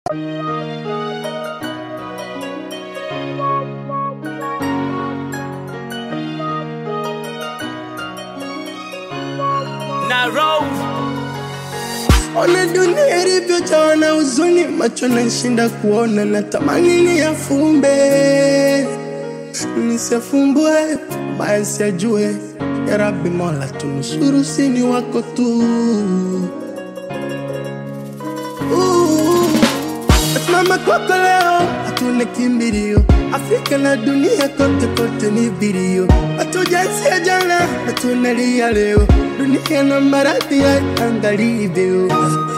Ona dunia ilivyojawa na huzuni, macho yanashinda kuona, natamani niyafumbe nisifumbue, baya siyajue. Ya Rabbi Mola tunusuru, sini wako tu. Asimama kwako leo, hatuna kimbilio. Afrika na dunia kote kote ni video. Hatujaanzia jana, hatunalia leo. Dunia na maradhi ya angalivyo.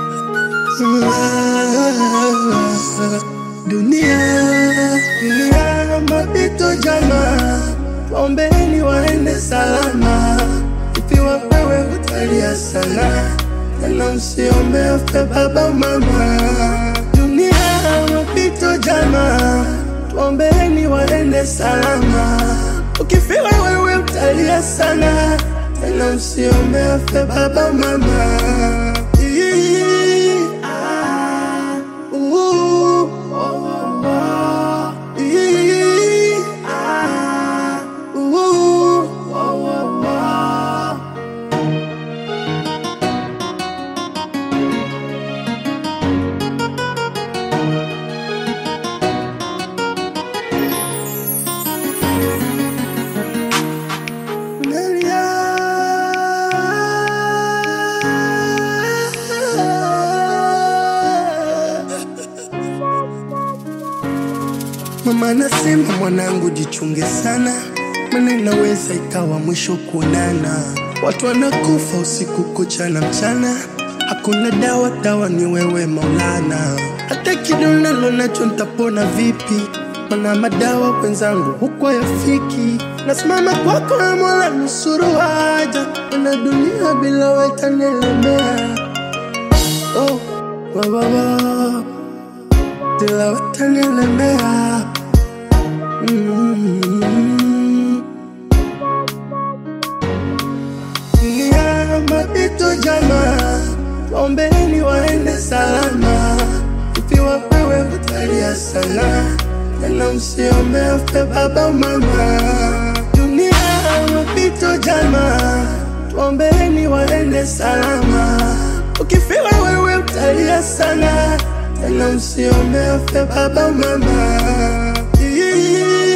Dunia mapito jana, tuombeeni waende salama. Ikiwa wewe utalia sana, tena usiombe afe baba mama. Dunia mapito jana, tuombeeni waende salama. Ukifiwa wewe utalia sana, tena usiombe afe baba mama. Mama nasema mwanangu jichunge sana, maana inaweza ikawa mwisho kuonana. Watu wanakufa usiku kucha na mchana, hakuna dawa, dawa ni wewe Maulana. Hata kidonda nacho nitapona vipi, maana madawa wenzangu huko hayafiki. Nasimama kwako na Mola nusuru haja, na dunia bila wewe itanielemea. Oh, wa bila wewe itanielemea. Dunia mapito jana, tuombeeni waende salama. Ikiwa wewe utalia sana, tena usiombe afe baba mama. Dunia mapito jana, tuombeeni waende salama. Ukifiwa wewe utalia sana, tena usiombe afe baba mama.